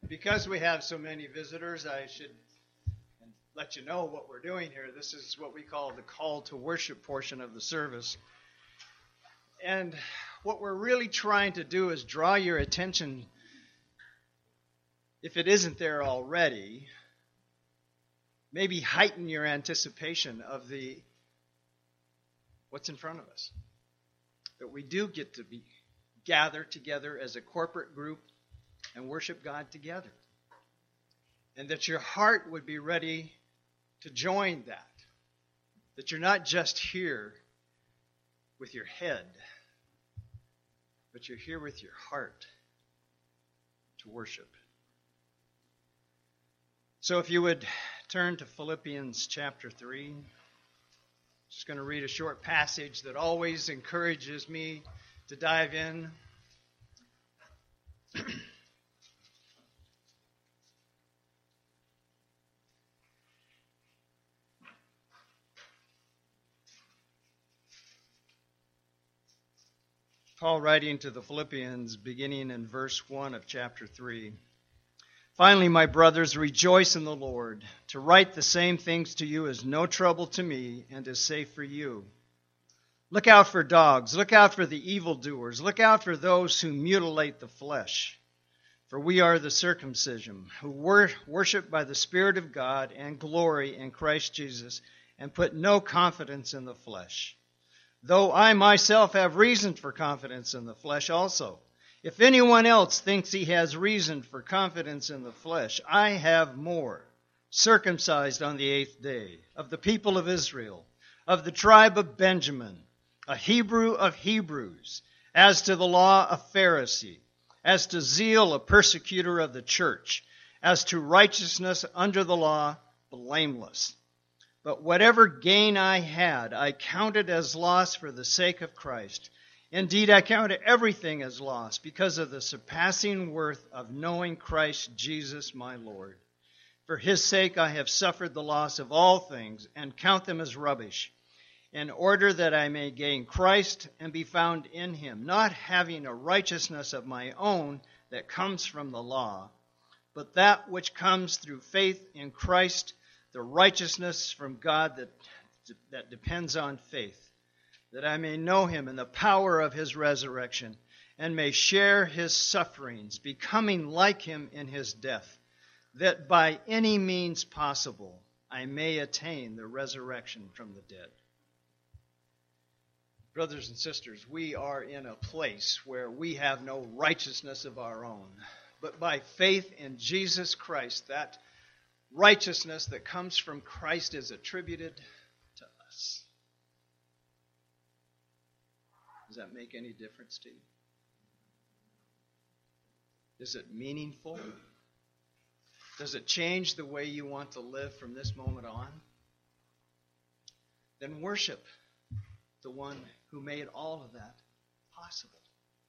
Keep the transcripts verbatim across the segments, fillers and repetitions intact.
Because we have so many visitors, I should let you know what we're doing here. This is what we call the call to worship portion of the service. And what we're really trying to do is draw your attention, if it isn't there already, maybe heighten your anticipation of the what's in front of us. That we do get to be gathered together as a corporate group and worship God together. And that your heart would be ready to join that. That you're not just here with your head, but you're here with your heart to worship. So if you would turn to Philippians chapter three. Just going to read a short passage that always encourages me to dive in. Paul writing to the Philippians, beginning in verse one of chapter three. Finally, my brothers, rejoice in the Lord. To write the same things to you is no trouble to me and is safe for you. Look out for dogs. Look out for the evildoers. Look out for those who mutilate the flesh. For we are the circumcision, who wor- worship by the Spirit of God and glory in Christ Jesus, and put no confidence in the flesh. Though I myself have reason for confidence in the flesh also. If anyone else thinks he has reason for confidence in the flesh, I have more. Circumcised on the eighth day, of the people of Israel, of the tribe of Benjamin, a Hebrew of Hebrews, as to the law, a Pharisee, as to zeal, a persecutor of the church, as to righteousness under the law, blameless. But whatever gain I had, I counted as loss for the sake of Christ. Indeed, I count everything as loss because of the surpassing worth of knowing Christ Jesus my Lord. For his sake I have suffered the loss of all things and count them as rubbish, in order that I may gain Christ and be found in him, not having a righteousness of my own that comes from the law, but that which comes through faith in Christ, the righteousness from God that, that depends on faith, that I may know him in the power of his resurrection, and may share his sufferings, becoming like him in his death, that by any means possible I may attain the resurrection from the dead. Brothers and sisters, we are in a place where we have no righteousness of our own, but by faith in Jesus Christ, that righteousness that comes from Christ is attributed to us. Does that make any difference to you? Is it meaningful? Does it change the way you want to live from this moment on? Then worship the one who made all of that possible.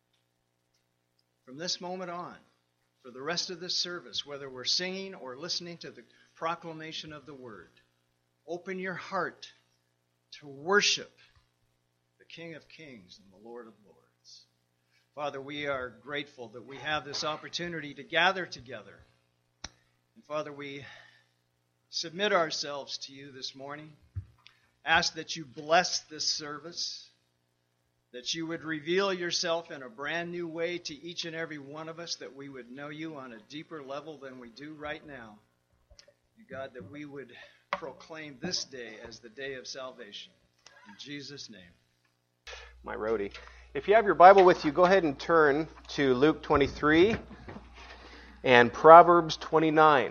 From this moment on, for the rest of this service, whether we're singing or listening to the proclamation of the word, open your heart to worship the King of Kings and the Lord of Lords. Father, we are grateful that we have this opportunity to gather together. And Father, we submit ourselves to you this morning. Ask that you bless this service, that you would reveal yourself in a brand new way to each and every one of us, that we would know you on a deeper level than we do right now. God, that we would proclaim this day as the day of salvation. In Jesus' name. My roadie. If you have your Bible with you, go ahead and turn to Luke twenty-three and Proverbs twenty-nine.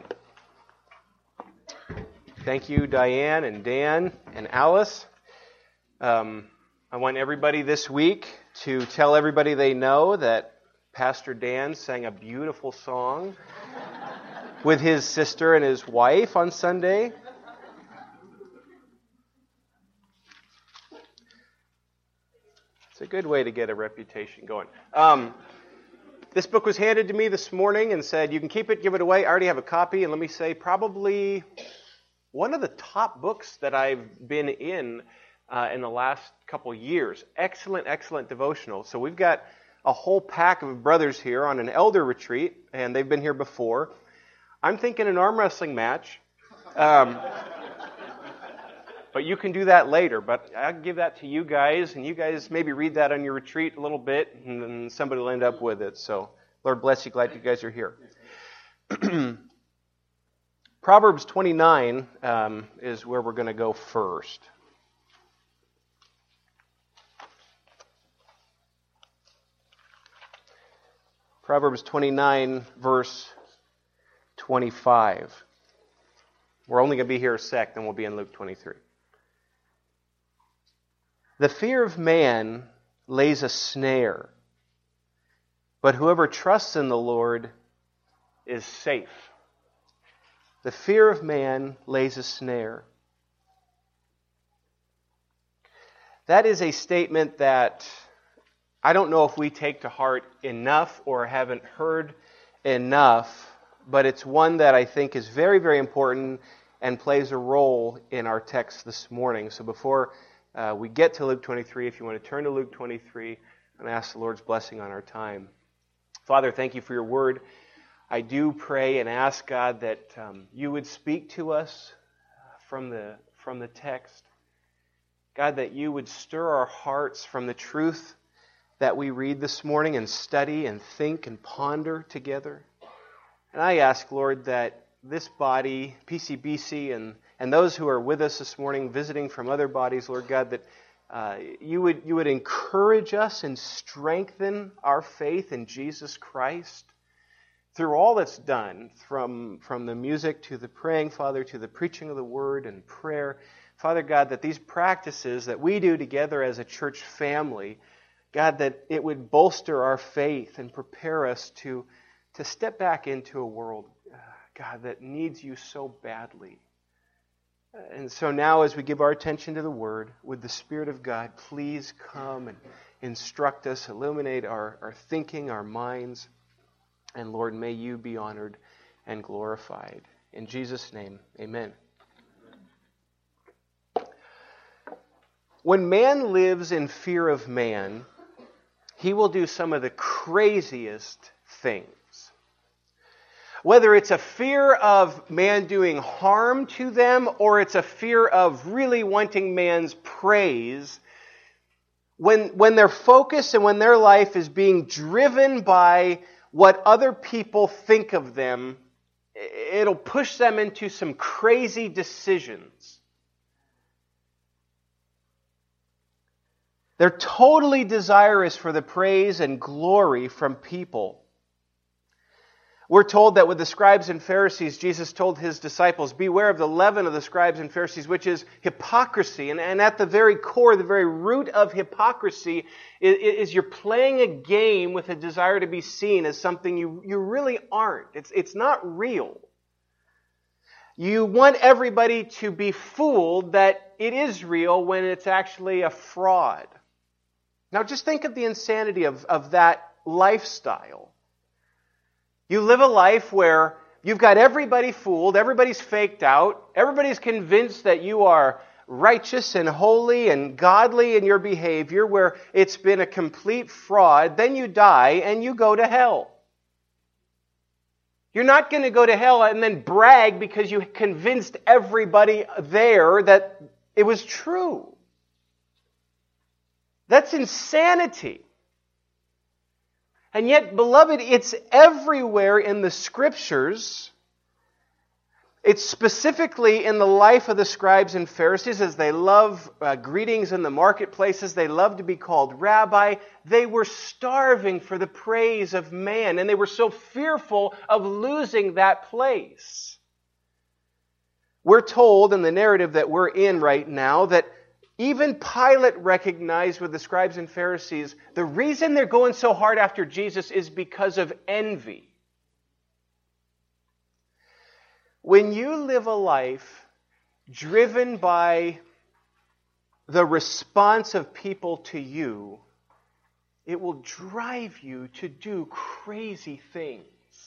Thank you, Diane and Dan and Alice. Um, I want everybody this week to tell everybody they know that Pastor Dan sang a beautiful song with his sister and his wife on Sunday. It's a good way to get a reputation going. Um, this book was handed to me this morning and said, you can keep it, give it away. I already have a copy, and let me say, probably one of the top books that I've been in uh, in the last couple years. Excellent, excellent devotional. So we've got a whole pack of brothers here on an elder retreat, and they've been here before. I'm thinking an arm wrestling match. Um, but you can do that later. But I'll give that to you guys, and you guys maybe read that on your retreat a little bit, and then somebody will end up with it. So, Lord bless you. Glad you guys are here. Proverbs twenty-nine um, is where we're going to go first. Proverbs twenty-nine, verse twenty-five. We're only going to be here a sec, then we'll be in Luke twenty-three. The fear of man lays a snare, but whoever trusts in the Lord is safe. The fear of man lays a snare. That is a statement that I don't know if we take to heart enough or haven't heard enough, but it's one that I think is very, very important and plays a role in our text this morning. So before uh, we get to Luke twenty-three, if you want to turn to Luke twenty-three and ask the Lord's blessing on our time. Father, thank you for your word. I do pray and ask, God, that um, you would speak to us from the, from the text. God, that you would stir our hearts from the truth that we read this morning and study and think and ponder together. And I ask, Lord, that this body, P C B C, and, and those who are with us this morning, visiting from other bodies, Lord God, that uh, you would you would encourage us and strengthen our faith in Jesus Christ through all that's done, from, from the music to the praying, Father, to the preaching of the word and prayer. Father God, that these practices that we do together as a church family, God, that it would bolster our faith and prepare us to, to step back into a world, uh, God, that needs you so badly. And so now as we give our attention to the Word, would the Spirit of God please come and instruct us, illuminate our, our thinking, our minds. And Lord, may you be honored and glorified. In Jesus' name, amen. When man lives in fear of man, he will do some of the craziest things. Whether it's a fear of man doing harm to them or it's a fear of really wanting man's praise, when, when their focus and when their life is being driven by what other people think of them, it'll push them into some crazy decisions. They're totally desirous for the praise and glory from people. We're told that with the scribes and Pharisees, Jesus told his disciples, beware of the leaven of the scribes and Pharisees, which is hypocrisy. And, and at the very core, the very root of hypocrisy is, is you're playing a game with a desire to be seen as something you, you really aren't. It's, it's not real. You want everybody to be fooled that it is real when it's actually a fraud. Now just think of the insanity of, of that lifestyle. You live a life where you've got everybody fooled, everybody's faked out, everybody's convinced that you are righteous and holy and godly in your behavior, where it's been a complete fraud. Then you die and you go to hell. You're not going to go to hell and then brag because you convinced everybody there that it was true. That's insanity. And yet, beloved, it's everywhere in the Scriptures. It's specifically in the life of the scribes and Pharisees, as they love uh, greetings in the marketplaces. They love to be called rabbi. They were starving for the praise of man, and they were so fearful of losing that place. We're told in the narrative that we're in right now that even Pilate recognized with the scribes and Pharisees, the reason they're going so hard after Jesus is because of envy. When you live a life driven by the response of people to you, it will drive you to do crazy things.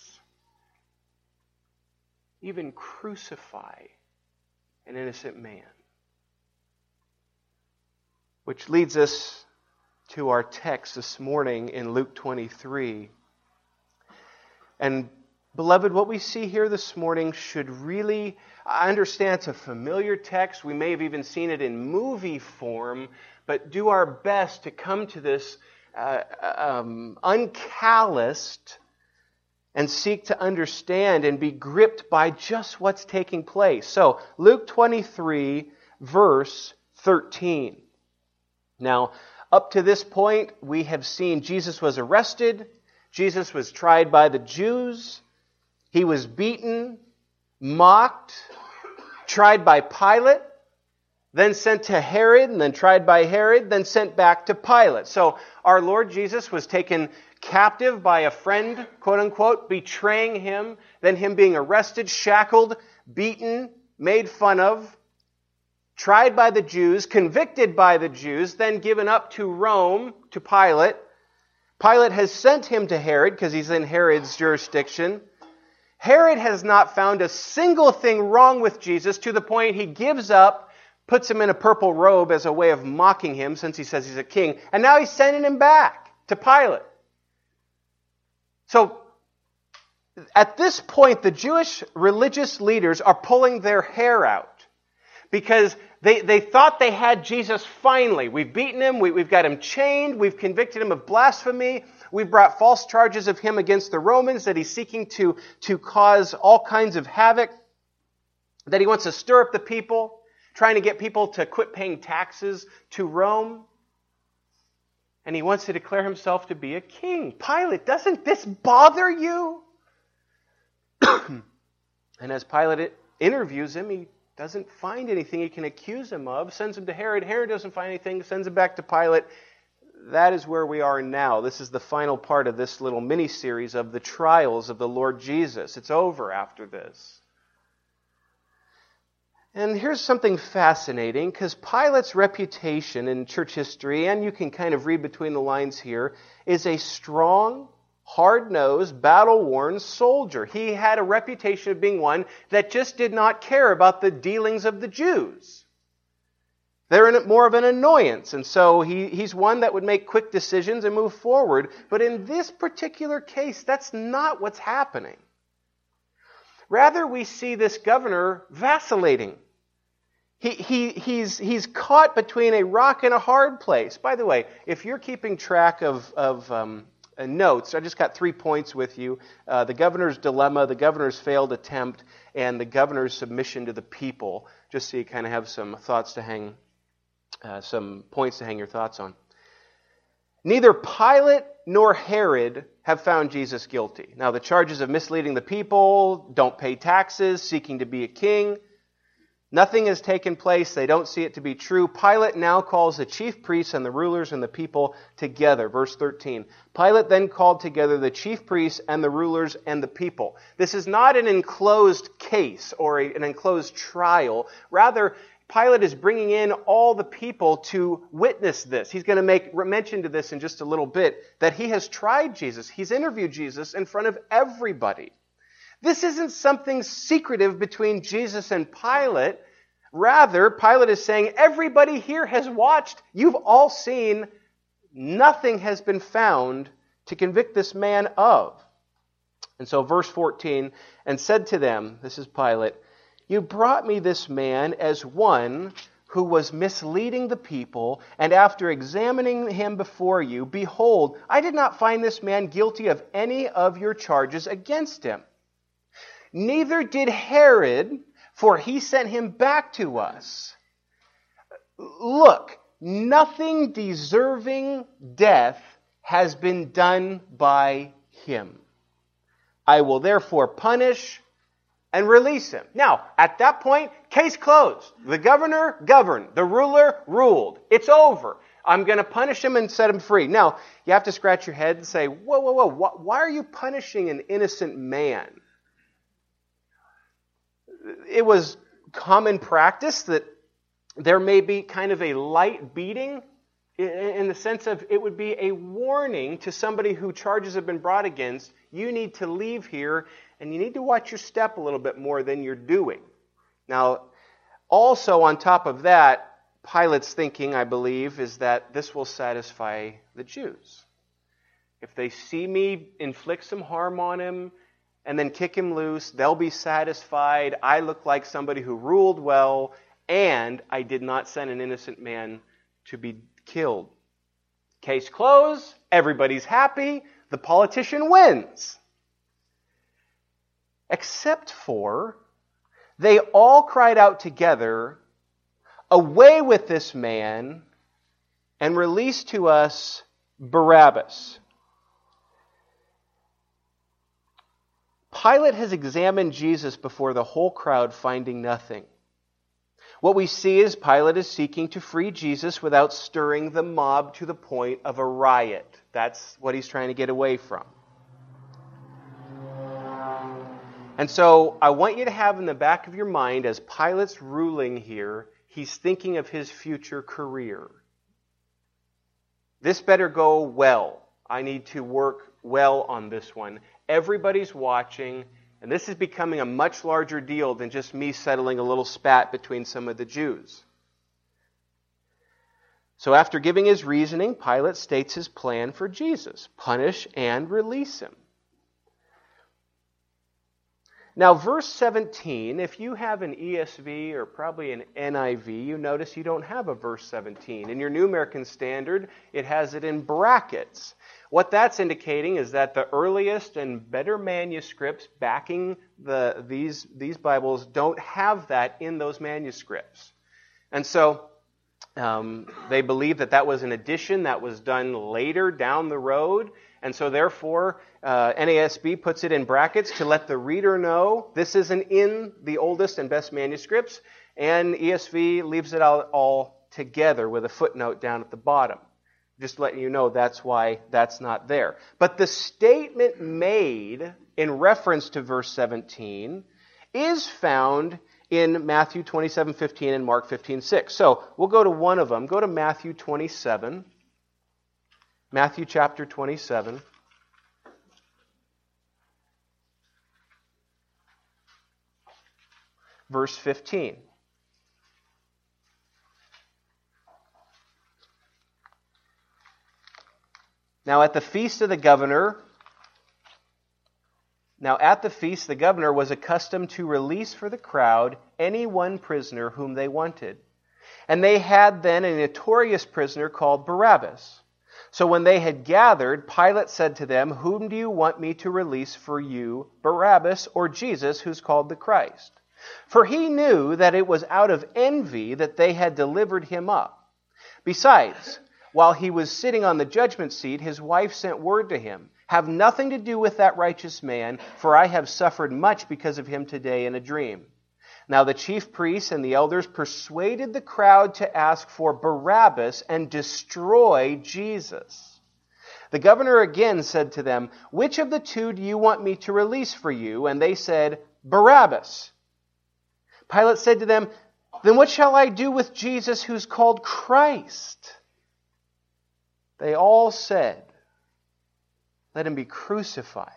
Even crucify an innocent man. Which leads us to our text this morning in Luke twenty-three. And beloved, what we see here this morning should really, I understand it's a familiar text. We may have even seen it in movie form, but do our best to come to this uh, um, uncalloused and seek to understand and be gripped by just what's taking place. So, Luke twenty-three, verse thirteen. Now, up to this point, we have seen Jesus was arrested. Jesus was tried by the Jews. He was beaten, mocked, tried by Pilate, then sent to Herod, and then tried by Herod, then sent back to Pilate. So our Lord Jesus was taken captive by a friend, quote unquote, betraying him, then him being arrested, shackled, beaten, made fun of, tried by the Jews, convicted by the Jews, then given up to Rome, to Pilate. Pilate has sent him to Herod because he's in Herod's jurisdiction. Herod has not found a single thing wrong with Jesus to the point he gives up, puts him in a purple robe as a way of mocking him since he says he's a king, and now he's sending him back to Pilate. So, at this point, the Jewish religious leaders are pulling their hair out because They, they thought they had Jesus finally. We've beaten him. We, we've got him chained. We've convicted him of blasphemy. We've brought false charges of him against the Romans, that he's seeking to, to cause all kinds of havoc, that he wants to stir up the people, trying to get people to quit paying taxes to Rome. And he wants to declare himself to be a king. Pilate, doesn't this bother you? And as Pilate interviews him, he doesn't find anything he can accuse him of, sends him to Herod. Herod doesn't find anything, sends him back to Pilate. That is where we are now. This is the final part of this little mini-series of the trials of the Lord Jesus. It's over after this. And here's something fascinating, because Pilate's reputation in church history, and you can kind of read between the lines here, is a strong, hard-nosed, battle-worn soldier. He had a reputation of being one that just did not care about the dealings of the Jews. They're more of an annoyance, and so he, he's one that would make quick decisions and move forward. But in this particular case, that's not what's happening. Rather, we see this governor vacillating. He, he, he's, he's caught between a rock and a hard place. By the way, if you're keeping track of, of um, notes, I just got three points with you. Uh, the governor's dilemma, the governor's failed attempt, and the governor's submission to the people, just so you kind of have some thoughts to hang, uh, some points to hang your thoughts on. Neither Pilate nor Herod have found Jesus guilty. Now, the charges of misleading the people, don't pay taxes, seeking to be a king, nothing has taken place. They don't see it to be true. Pilate now calls the chief priests and the rulers and the people together. Verse thirteen. Pilate then called together the chief priests and the rulers and the people. This is not an enclosed case or a, an enclosed trial. Rather, Pilate is bringing in all the people to witness this. He's going to make mention to this in just a little bit, that he has tried Jesus. He's interviewed Jesus in front of everybody. This isn't something secretive between Jesus and Pilate. Rather, Pilate is saying, everybody here has watched. You've all seen. Nothing has been found to convict this man of. And so verse fourteen, and said to them, this is Pilate, you brought me this man as one who was misleading the people, and after examining him before you, behold, I did not find this man guilty of any of your charges against him. Neither did Herod, for he sent him back to us. Look, nothing deserving death has been done by him. I will therefore punish and release him. Now, at that point, case closed. The governor governed. The ruler ruled. It's over. I'm going to punish him and set him free. Now, you have to scratch your head and say, whoa, whoa, whoa, why are you punishing an innocent man? It was common practice that there may be kind of a light beating in the sense of it would be a warning to somebody who charges have been brought against. You need to leave here, and you need to watch your step a little bit more than you're doing. Now, also on top of that, Pilate's thinking, I believe, is that this will satisfy the Jews. If they see me inflict some harm on him and then kick him loose, they'll be satisfied. I look like somebody who ruled well, and I did not send an innocent man to be killed. Case closed. Everybody's happy. The politician wins. Except for they all cried out together, "Away with this man, and release to us Barabbas." Pilate has examined Jesus before the whole crowd, finding nothing. What we see is Pilate is seeking to free Jesus without stirring the mob to the point of a riot. That's what he's trying to get away from. And so I want you to have in the back of your mind, as Pilate's ruling here, he's thinking of his future career. This better go well. I need to work well on this one. Everybody's watching, and this is becoming a much larger deal than just me settling a little spat between some of the Jews. So after giving his reasoning, Pilate states his plan for Jesus: punish and release him. Now, verse seventeen, if you have an E S V or probably an N I V, you notice you don't have a verse seventeen. In your New American Standard, it has it in brackets. What that's indicating is that the earliest and better manuscripts backing the, these, these Bibles don't have that in those manuscripts. And so um, they believe that that was an addition that was done later down the road. And so therefore, uh, N A S B puts it in brackets to let the reader know this isn't in the oldest and best manuscripts. And E S V leaves it out all together with a footnote down at the bottom. Just letting you know that's why that's not there. But the statement made in reference to verse seventeen is found in Matthew twenty-seven fifteen and Mark fifteen six. So we'll go to one of them. Go to Matthew twenty-seven. Matthew chapter twenty-seven. Verse fifteen. Now at the feast of the governor, now at the feast the governor was accustomed to release for the crowd any one prisoner whom they wanted. And they had then a notorious prisoner called Barabbas. So when they had gathered, Pilate said to them, "Whom do you want me to release for you, Barabbas or Jesus, who's called the Christ?" For he knew that it was out of envy that they had delivered him up. Besides, while he was sitting on the judgment seat, his wife sent word to him, "Have nothing to do with that righteous man, for I have suffered much because of him today in a dream." Now the chief priests and the elders persuaded the crowd to ask for Barabbas and destroy Jesus. The governor again said to them, "Which of the two do you want me to release for you?" And they said, "Barabbas." Pilate said to them, "Then what shall I do with Jesus who's called Christ?" They all said, "Let him be crucified."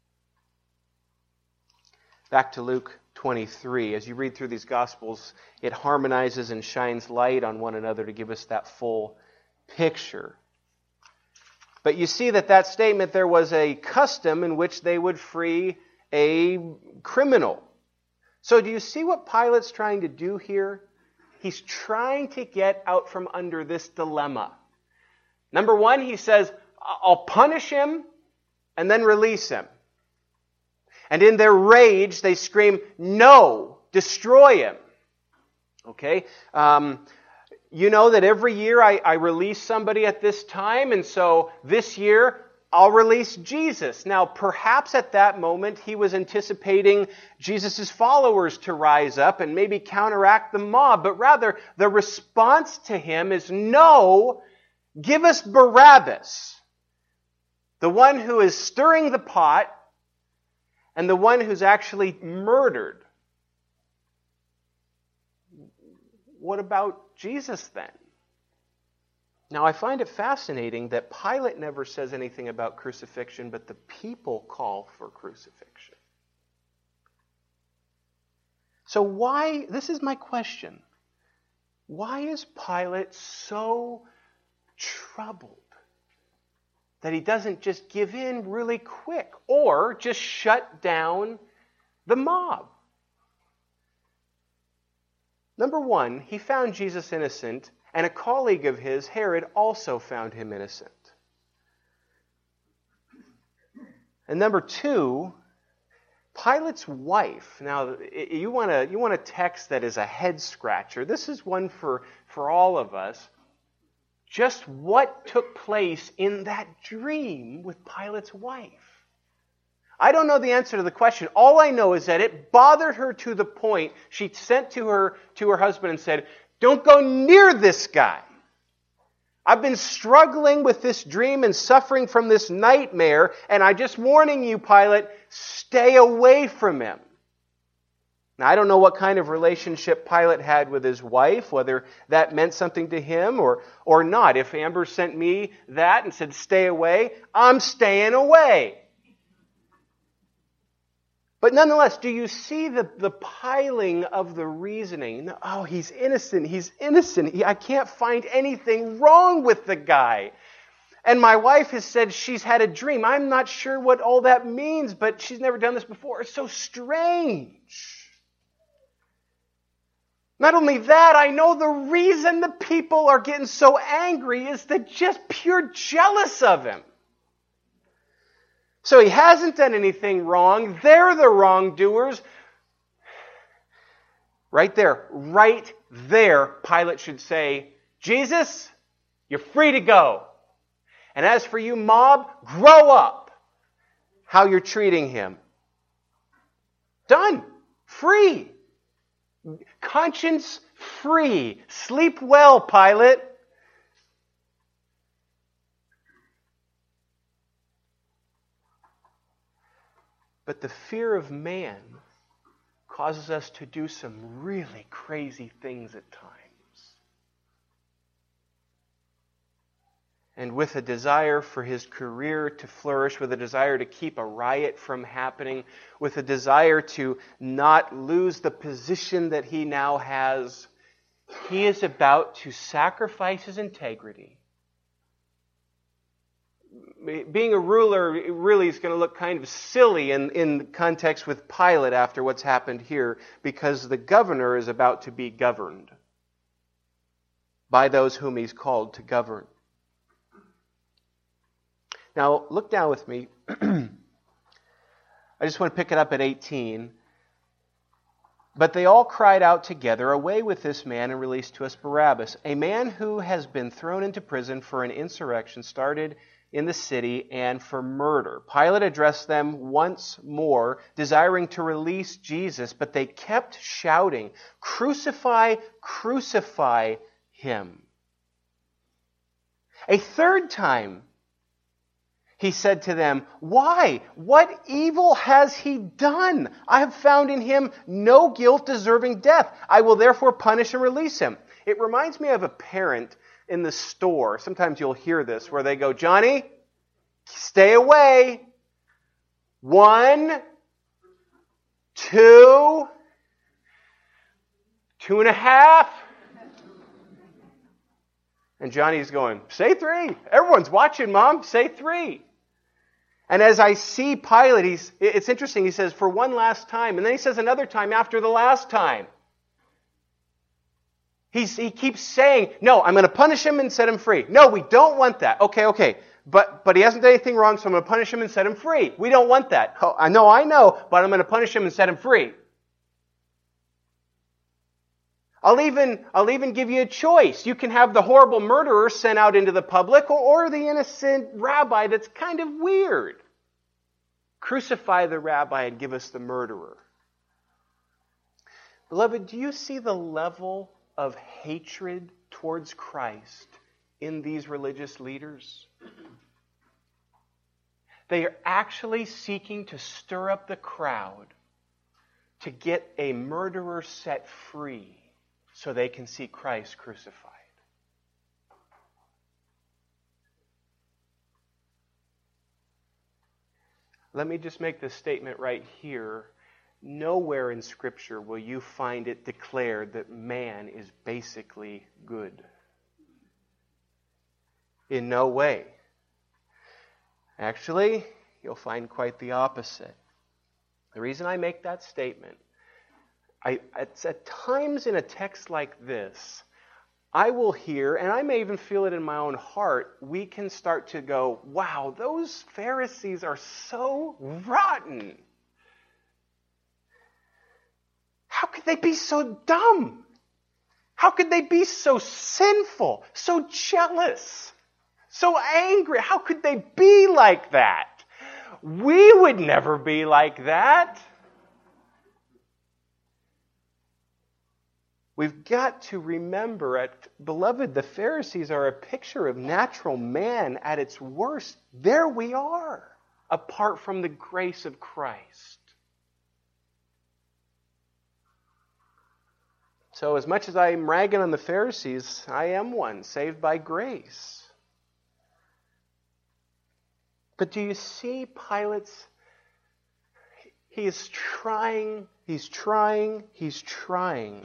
Back to Luke twenty-three. As you read through these Gospels, it harmonizes and shines light on one another to give us that full picture. But you see that that statement, there was a custom in which they would free a criminal. So do you see what Pilate's trying to do here? He's trying to get out from under this dilemma. Number one, he says, "I'll punish him and then release him." And in their rage, they scream, "No, destroy him." Okay? Um, you know that every year I, I release somebody at this time, and so this year I'll release Jesus. Now, perhaps at that moment he was anticipating Jesus' followers to rise up and maybe counteract the mob, but rather the response to him is, "No, give us Barabbas." The one who is stirring the pot and the one who's actually murdered. What about Jesus then? Now I find it fascinating that Pilate never says anything about crucifixion, but the people call for crucifixion. So why, this is my question, why is Pilate so troubled that he doesn't just give in really quick or just shut down the mob? Number one, he found Jesus innocent, and a colleague of his, Herod, also found him innocent. And number two, Pilate's wife. Now, you want to you want a text that is a head scratcher. This is one for, for all of us. Just what took place in that dream with Pilate's wife? I don't know the answer to the question. All I know is that it bothered her to the point she sent to her to her husband and said, "Don't go near this guy. I've been struggling with this dream and suffering from this nightmare, and I'm just warning you, Pilate, stay away from him." Now, I don't know what kind of relationship Pilate had with his wife, whether that meant something to him or, or not. If Amber sent me that and said, "Stay away," I'm staying away. But nonetheless, do you see the, the piling of the reasoning? Oh, he's innocent. He's innocent. He, I can't find anything wrong with the guy. And my wife has said she's had a dream. I'm not sure what all that means, but she's never done this before. It's so strange. Not only that, I know the reason the people are getting so angry is they're just pure jealous of him. So he hasn't done anything wrong. They're the wrongdoers. Right there, right there, Pilate should say, "Jesus, you're free to go. And as for you, mob, grow up how you're treating him." Done. Free. Conscience free. Sleep well, Pilate. But the fear of man causes us to do some really crazy things at times. And with a desire for his career to flourish, with a desire to keep a riot from happening, with a desire to not lose the position that he now has, he is about to sacrifice his integrity. Being a ruler really is going to look kind of silly in, in context with Pilate after what's happened here, because the governor is about to be governed by those whom he's called to govern. Now, look down with me. I just want to pick it up at eighteen. "But they all cried out together, 'Away with this man and release to us Barabbas, a man who has been thrown into prison for an insurrection started in the city and for murder.' Pilate addressed them once more, desiring to release Jesus, but they kept shouting, 'Crucify, crucify him.' A third time he said to them, 'Why? What evil has he done? I have found in him no guilt deserving death. I will therefore punish and release him.'" It reminds me of a parent in the store. Sometimes you'll hear this where they go, "Johnny, stay away. One, two, two and a half." And Johnny's going, "Say three. Everyone's watching, Mom. Say three." And as I see Pilate, he's, it's interesting. He says, "For one last time." And then he says another time after the last time. He's, he keeps saying, "No, I'm going to punish him and set him free. No, we don't want that." Okay, okay. But but he hasn't done anything wrong, so I'm going to punish him and set him free. We don't want that. Oh, I know, I know, but I'm going to punish him and set him free. I'll even, I'll even give you a choice. You can have the horrible murderer sent out into the public, or, or the innocent rabbi that's kind of weird. Crucify the rabbi and give us the murderer. Beloved, do you see the level of hatred towards Christ in these religious leaders? They are actually seeking to stir up the crowd to get a murderer set free so they can see Christ crucified. Let me just make this statement right here. nowhere in Scripture will you find it declared that man is basically good. In no way. Actually, you'll find quite the opposite. The reason I make that statement, I, it's at times in a text like this, I will hear, and I may even feel it in my own heart, we can start to go, wow, those Pharisees are so rotten. How could they be so dumb? How could they be so sinful, so jealous, so angry? How could they be like that? We would never be like that. We've got to remember, at, beloved, the Pharisees are a picture of natural man at its worst. There we are, apart from the grace of Christ. So as much as I'm ragging on the Pharisees, I am one, saved by grace. But do you see Pilate's, he is trying, he's trying, he's trying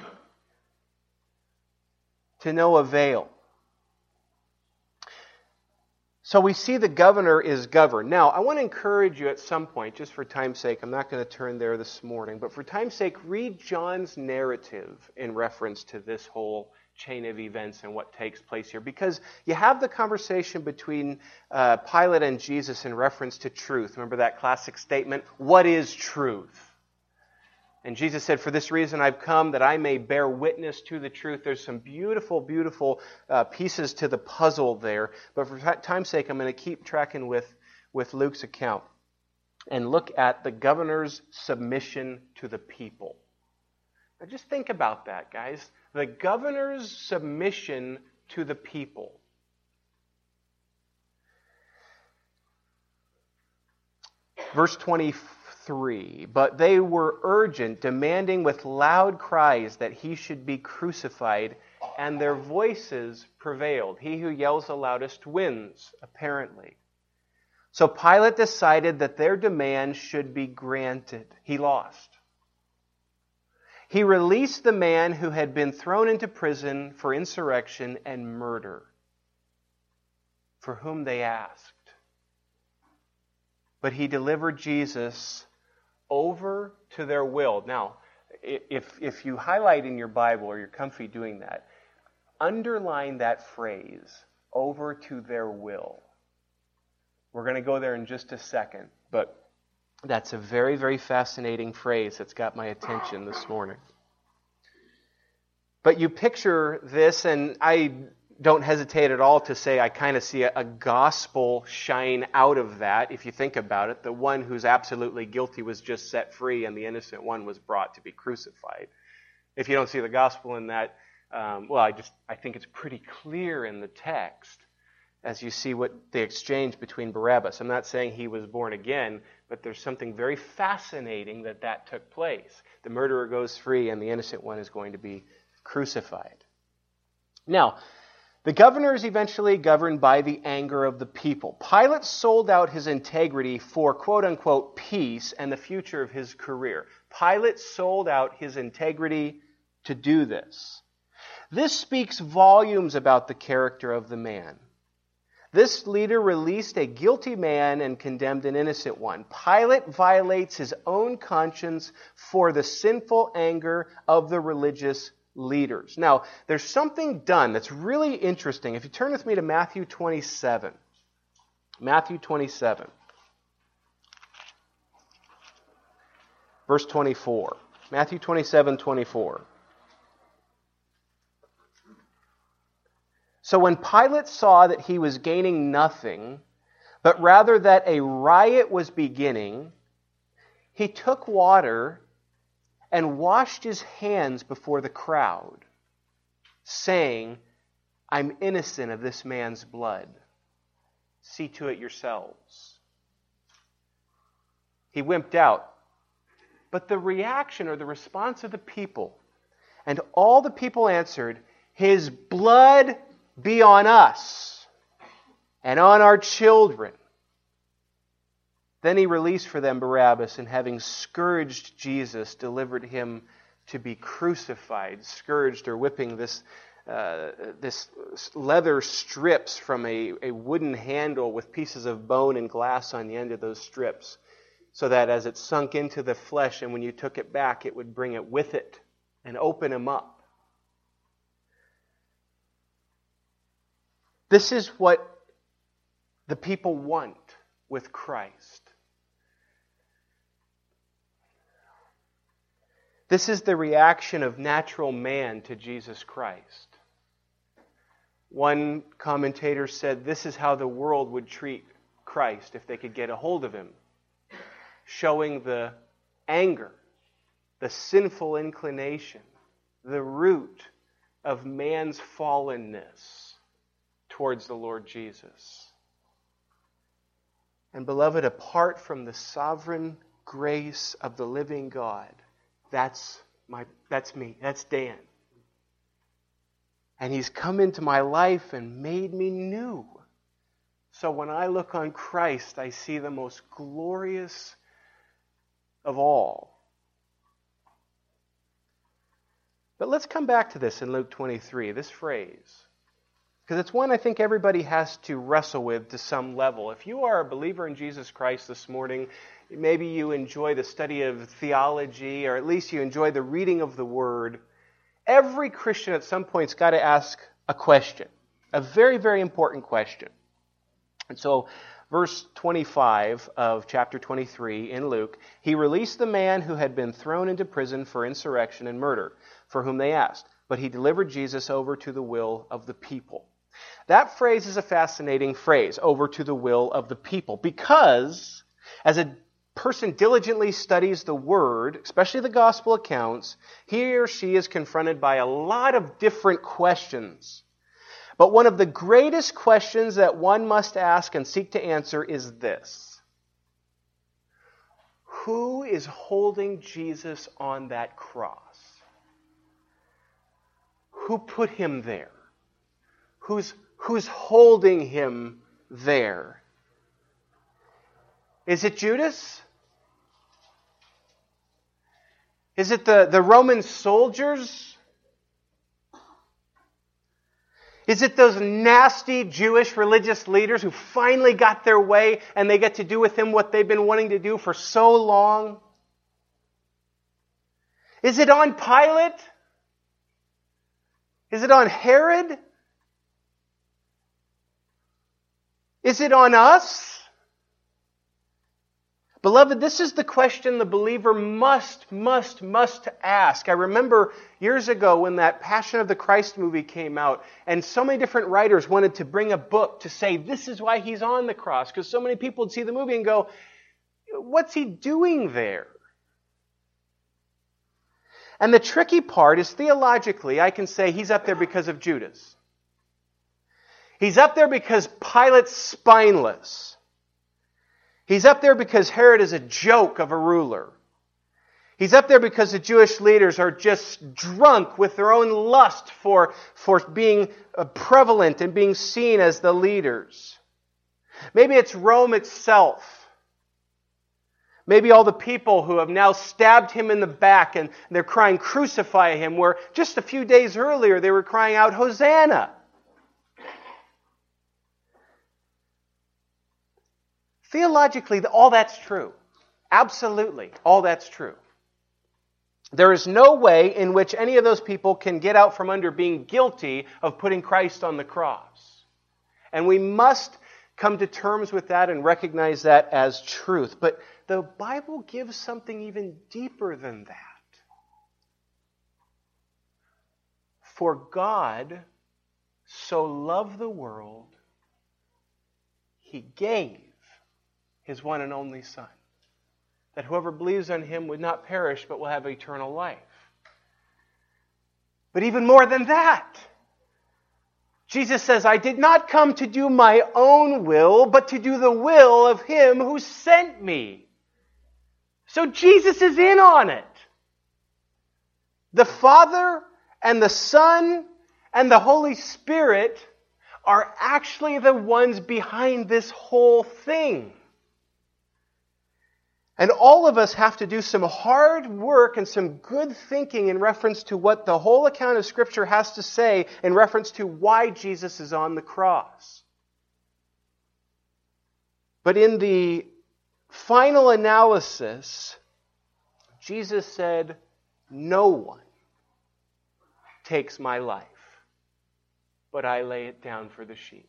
to no avail. So we see the governor is governed. Now, I want to encourage you at some point, just for time's sake, I'm not going to turn there this morning, but for time's sake, read John's narrative in reference to this whole chain of events and what takes place here. Because you have the conversation between uh, Pilate and Jesus in reference to truth. Remember that classic statement, what is truth? And Jesus said, for this reason I've come, that I may bear witness to the truth. There's some beautiful, beautiful uh, pieces to the puzzle there. But for time's sake, I'm going to keep tracking with, with Luke's account and look at the governor's submission to the people. Now just think about that, guys. The governor's submission to the people. Verse twenty-three, but they were urgent, demanding with loud cries that he should be crucified, and their voices prevailed. He who yells the loudest wins, apparently. So Pilate decided that their demand should be granted. He lost. He released the man who had been thrown into prison for insurrection and murder, for whom they asked. But he delivered Jesus over to their will. Now, if, if you highlight in your Bible, or you're comfy doing that, underline that phrase, over to their will. We're going to go there in just a second, but that's a very, very fascinating phrase that's got my attention this morning. But you picture this, and I don't hesitate at all to say I kind of see a, a gospel shine out of that. If you think about it, the one who's absolutely guilty was just set free, and the innocent one was brought to be crucified. If you don't see the gospel in that, um, well, I just I think it's pretty clear in the text as you see what the exchange between Barabbas. I'm not saying he was born again, but there's something very fascinating that that took place. The murderer goes free, and the innocent one is going to be crucified. Now, the governor is eventually governed by the anger of the people. Pilate sold out his integrity for quote-unquote peace and the future of his career. Pilate sold out his integrity to do this. This speaks volumes about the character of the man. This leader released a guilty man and condemned an innocent one. Pilate violates his own conscience for the sinful anger of the religious leaders. Now, there's something done that's really interesting. If you turn with me to Matthew twenty-seven. Matthew twenty-seven. Verse twenty-four. Matthew twenty-seven, twenty-four. So when Pilate saw that he was gaining nothing, but rather that a riot was beginning, he took water and washed his hands before the crowd, saying, I'm innocent of this man's blood. See to it yourselves. He wimped out. But the reaction or the response of the people, and all the people answered, his blood be on us and on our children. Then he released for them Barabbas, and having scourged Jesus, delivered him to be crucified. Scourged or whipping, this uh, this leather strips from a, a wooden handle with pieces of bone and glass on the end of those strips, so that as it sunk into the flesh and when you took it back, it would bring it with it and open him up. This is what the people want with Christ. This is the reaction of natural man to Jesus Christ. One commentator said this is how the world would treat Christ if they could get a hold of him, showing the anger, the sinful inclination, the root of man's fallenness towards the Lord Jesus. And beloved, apart from the sovereign grace of the living God, that's my that's me, that's Dan. And he's come into my life and made me new. So when I look on Christ, I see the most glorious of all. But let's come back to this in Luke twenty-three, this phrase. Because it's one I think everybody has to wrestle with to some level. If you are a believer in Jesus Christ this morning, maybe you enjoy the study of theology, or at least you enjoy the reading of the Word. Every Christian at some point's got to ask a question, a very, very important question. And so, verse twenty-five of chapter twenty-three in Luke, he released the man who had been thrown into prison for insurrection and murder, for whom they asked, but he delivered Jesus over to the will of the people. That phrase is a fascinating phrase, over to the will of the people, because as a person diligently studies the Word, especially the gospel accounts, he or she is confronted by a lot of different questions. But one of the greatest questions that one must ask and seek to answer is this: who is holding Jesus on that cross? Who put him there? Who's, who's holding him there? Is it Judas? Is it the, the Roman soldiers? Is it those nasty Jewish religious leaders who finally got their way and they get to do with him what they've been wanting to do for so long? Is it on Pilate? Is it on Herod? Is it on us? Beloved, this is the question the believer must, must, must ask. I remember years ago when that Passion of the Christ movie came out, and so many different writers wanted to bring a book to say, this is why he's on the cross, because so many people would see the movie and go, what's he doing there? And the tricky part is, theologically, I can say he's up there because of Judas. He's up there because Pilate's spineless. He's up there because Herod is a joke of a ruler. He's up there because the Jewish leaders are just drunk with their own lust for, for being prevalent and being seen as the leaders. Maybe it's Rome itself. Maybe all the people who have now stabbed him in the back and they're crying, crucify him, where just a few days earlier they were crying out, Hosanna. Theologically, all that's true. Absolutely, all that's true. There is no way in which any of those people can get out from under being guilty of putting Christ on the cross. And we must come to terms with that and recognize that as truth. But the Bible gives something even deeper than that. For God so loved the world, He gave His one and only Son, that whoever believes on Him would not perish but will have eternal life. But even more than that, Jesus says, I did not come to do my own will, but to do the will of Him who sent me. So Jesus is in on it. The Father and the Son and the Holy Spirit are actually the ones behind this whole thing. And all of us have to do some hard work and some good thinking in reference to what the whole account of Scripture has to say in reference to why Jesus is on the cross. But in the final analysis, Jesus said, "No one takes my life, but I lay it down for the sheep."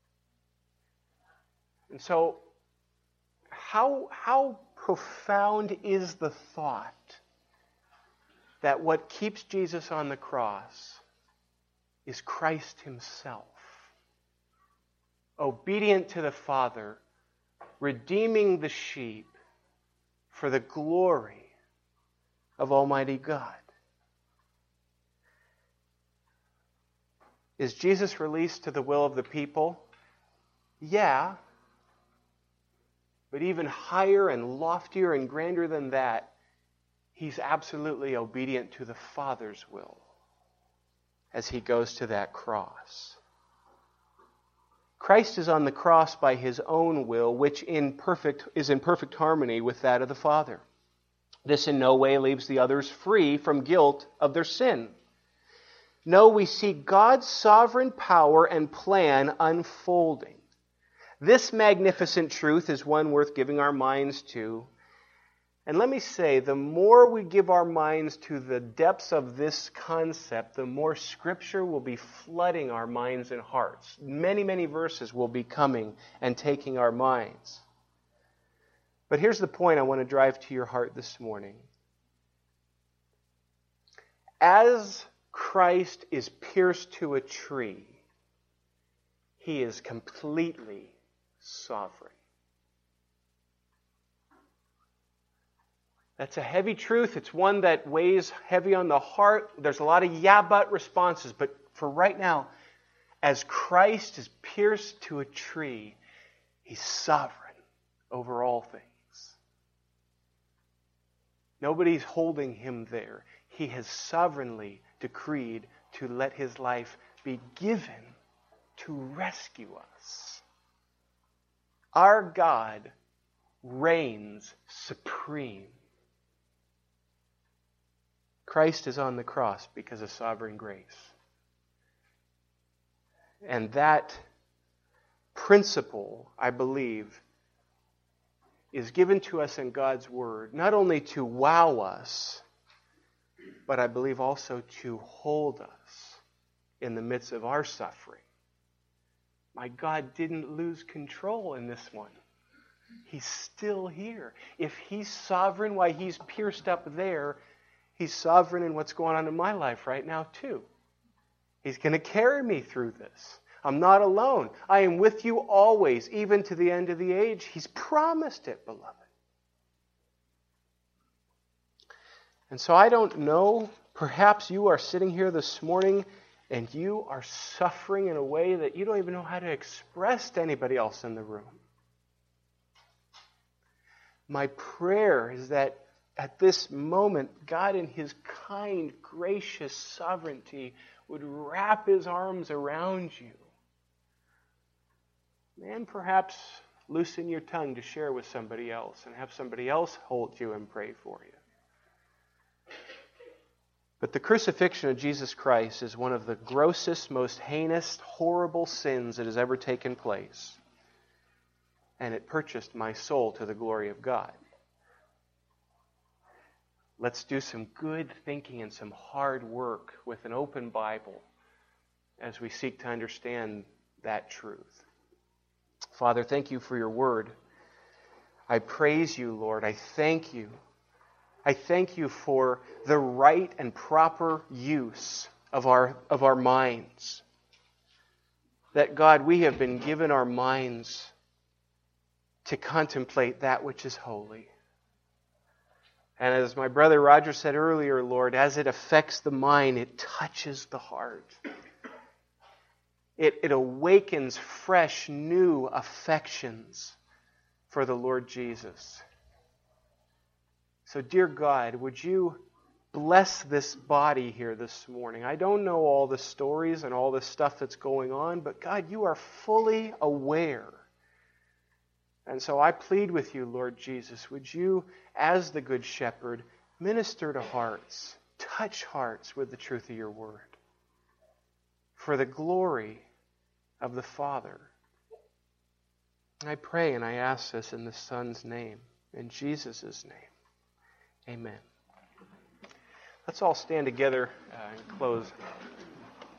And so, how, how profound is the thought that what keeps Jesus on the cross is Christ Himself, obedient to the Father, redeeming the sheep for the glory of Almighty God. Is Jesus released to the will of the people? Yeah. But even higher and loftier and grander than that, He's absolutely obedient to the Father's will as He goes to that cross. Christ is on the cross by His own will, which in perfect, is in perfect harmony with that of the Father. This in no way leaves the others free from guilt of their sin. No, we see God's sovereign power and plan unfolding. This magnificent truth is one worth giving our minds to. And let me say, the more we give our minds to the depths of this concept, the more Scripture will be flooding our minds and hearts. Many, many verses will be coming and taking our minds. But here's the point I want to drive to your heart this morning. As Christ is pierced to a tree, He is completely sovereign. That's a heavy truth. It's one that weighs heavy on the heart. There's a lot of yeah, but responses. But for right now, as Christ is pierced to a tree, He's sovereign over all things. Nobody's holding Him there. He has sovereignly decreed to let His life be given to rescue us. Our God reigns supreme. Christ is on the cross because of sovereign grace. And that principle, I believe, is given to us in God's Word, not only to wow us, but I believe also to hold us in the midst of our suffering. My God didn't lose control in this one. He's still here. If He's sovereign while He's pierced up there, He's sovereign in what's going on in my life right now too. He's going to carry me through this. I'm not alone. I am with you always, even to the end of the age. He's promised it, beloved. And so I don't know, perhaps you are sitting here this morning and you are suffering in a way that you don't even know how to express to anybody else in the room. My prayer is that at this moment, God in His kind, gracious sovereignty would wrap His arms around you. And perhaps loosen your tongue to share with somebody else and have somebody else hold you and pray for you. But the crucifixion of Jesus Christ is one of the grossest, most heinous, horrible sins that has ever taken place. And it purchased my soul to the glory of God. Let's do some good thinking and some hard work with an open Bible as we seek to understand that truth. Father, thank you for your word. I praise you, Lord. I thank you. I thank you for the right and proper use of our, of our minds. That, God, we have been given our minds to contemplate that which is holy. And as my brother Roger said earlier, Lord, as it affects the mind, it touches the heart. It, it awakens fresh, new affections for the Lord Jesus. So, dear God, would you bless this body here this morning? I don't know all the stories and all the stuff that's going on, but God, you are fully aware And so I plead with you, Lord Jesus, would you, as the Good Shepherd, minister to hearts, touch hearts with the truth of your word, for the glory of the Father. I pray and I ask this in the Son's name, in Jesus' name. Amen. Let's all stand together uh, and close.